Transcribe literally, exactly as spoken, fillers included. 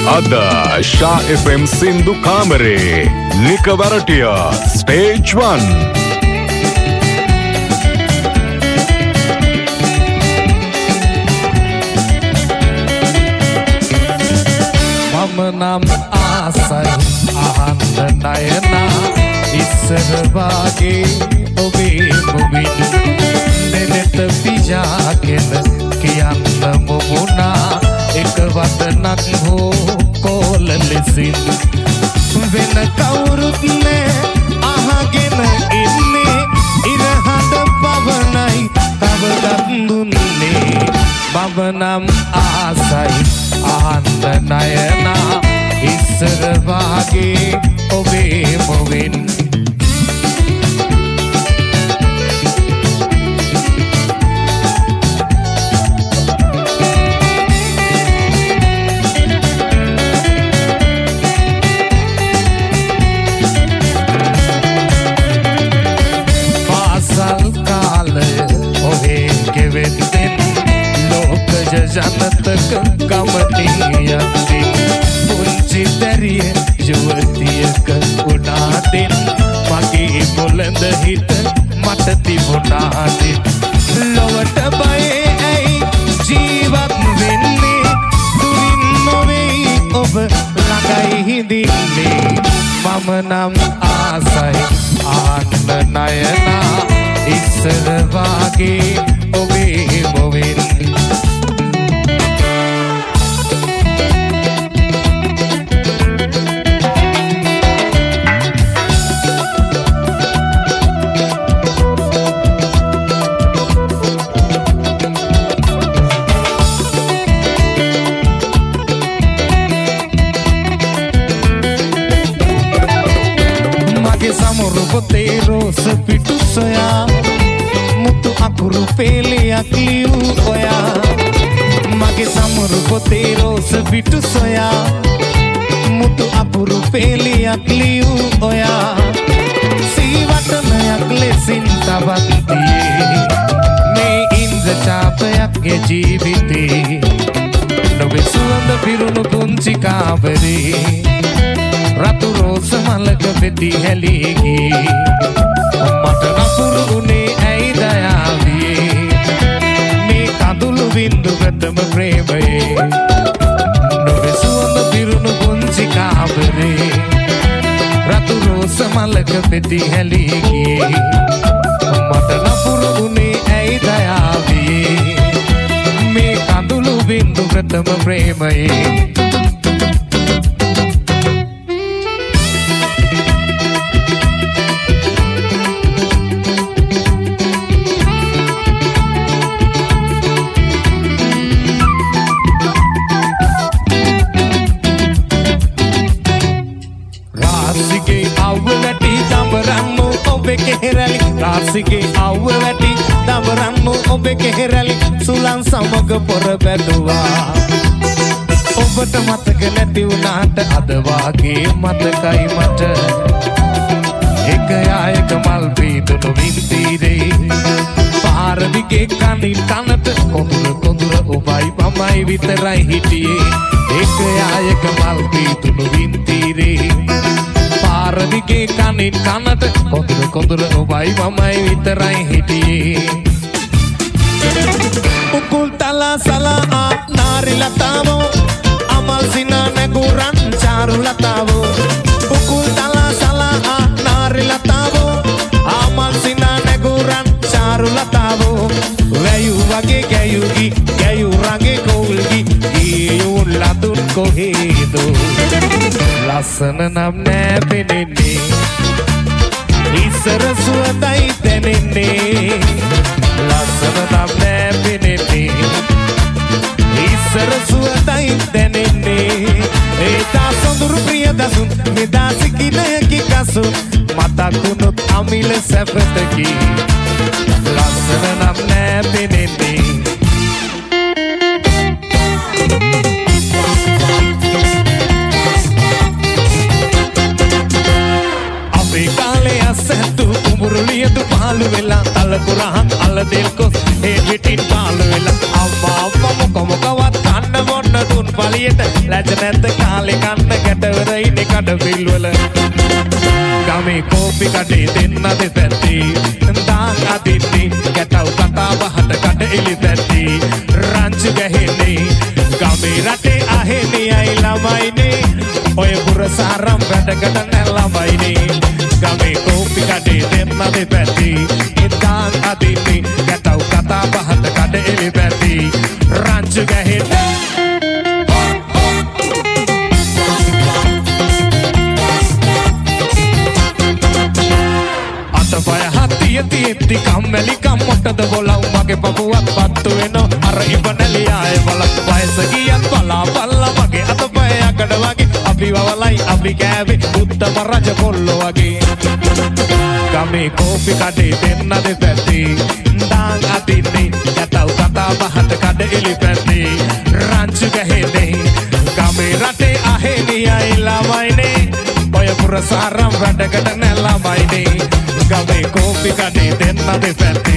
Ada Shah F M Sindhu Kamare Nika Varatia Stage one. Mama nam asai ahanda nayana isar wage obe mubin denet pija ken kiyanna mumuna ek watanak ho kol lesin ven kawurut ne ahagen inne irhand pavanai tavadandunne mama nam asai ahanda nayana isar wage obe mubin janat kamaniyatin punci dari yuwatiyak unatin mage boland hit mata tibunatin lowata baye ai jeevat wenne durin nove ob lagai hindinne mama nam asai ahanna nayana isar wage obe movin sepitu soya mutu akuru pele akliu oya mage samuru potero sepitu soya mutu akuru pele akliu oya siwatana akle sintabatti me inza chapayak ge jeevite nobe suwanda pirunu punchi kaavare ratu rosa malaka vedi heligi mata napuru une ai dayaviye me kadulu bindu gatama premaye nobe suwanda pirunu punchi kaavare ratu rosa malaka vedi heligi mata napuru une ai dayaviye me kadulu bindu gatama premaye Rasige awwe wati dabarannu obe keherali sulan samaga pora beduwa obata mataka නැති වුණාට අද වාගේ මතකයි මට එක යායක මල් පීදුණු වින්තිරේ පාර දිගේ කනින් කනට කොඳුර කොඳුර ඔබයි මමයි විතරයි හිටියේ එක යායක මල් පීදුණු වින්තිරේ පාරදිගේ කනින් කනට කොඳුර කොඳුර ඔබයි මමයි විතරයි හිටියේ උකුල් තලා සලා නාරි ලතාවෝ අමල් සිනා නැගුරන් චාරු ලතාවෝ උකුල් තලා සලා නාරි ලතාවෝ අමල් සිනා නැගුරන් චාරු ලතාවෝ වැයු වගේ ගැයුගි ගැයු රගේ කෝල්ගි ගියු ලතුන් කොහේදෝ ලස්සන නම් නෑ පෙනෙන්නේ ඉස්සර සුවඳයි දැනෙන්නේ ලස්සන නම් නෑ පෙනෙන්නේ ඉස්සර සුවඳයි දැනෙන්නේ ඒතා සොඳුරු ප්‍රියදසුන් මෙදා සිකිනයකි කසුන් මතකුණුත් අමිල සැපතකි ලස්සන නම් නෑ පෙනෙන්නේ මුරුලියදු පාලු වෙලා තලකුරහන් අලදෙල් කොස් ඒ පිටින් පාලු වෙලා අම්මා අම්මා මොක මොකවත් කන්න මොන්න දුන් පලි එළියට ලැජ නැද්ද කාලේ කන්න ගැටවර ඉන්නේ කඩවිල් වල ගමේ කෝපි කඩේ දෙන්න දෙපැත්තේ දාන් අදින්නේ ගැටව කතා බහට කඩ එලි පැත්තේ රංචු ගැහෙන්නේ ගමේ රටේ අහෙන්නේ අය ළමයිනේ ඔය පුරසාරම් වැඩකට නැ ළමයිනේ ගමේ කෝපි කඩේ දෙන්න දෙපැත්තේ දාන් අදින්නේ ගැටව කතා බහට කඩ එලි පැත්තේ රංචු ගැහෙන්නේ අතපය හතිය තියෙද්දි කම්මැලි කම්මොට්ටද බොලව් මගේ පපුවත් පත්තු වෙනෝ අර ඉබනැලියාය බල වයස ගියත් බලා බල්ලා මගේ අතපය යකඩ වගේ අපි වවලයි අපි කෑවේ උත්තම රජ කොල්ලෝ වගේ ගමේ කෝපි කඩේ දෙන්න දෙපැත්තේ දාන් අදින්නේ ගැටව කතා බහට කඩ එලි පැත්තේ රංචු ගැහෙන්නේ ගමේ රටේ අහෙනේ අය ළමයිනේ ඔය පුරසාරම් වැඩකට නැ ළමයිනේ ගමේ කෝපි කඩේ දෙන්න දෙපැත්තේ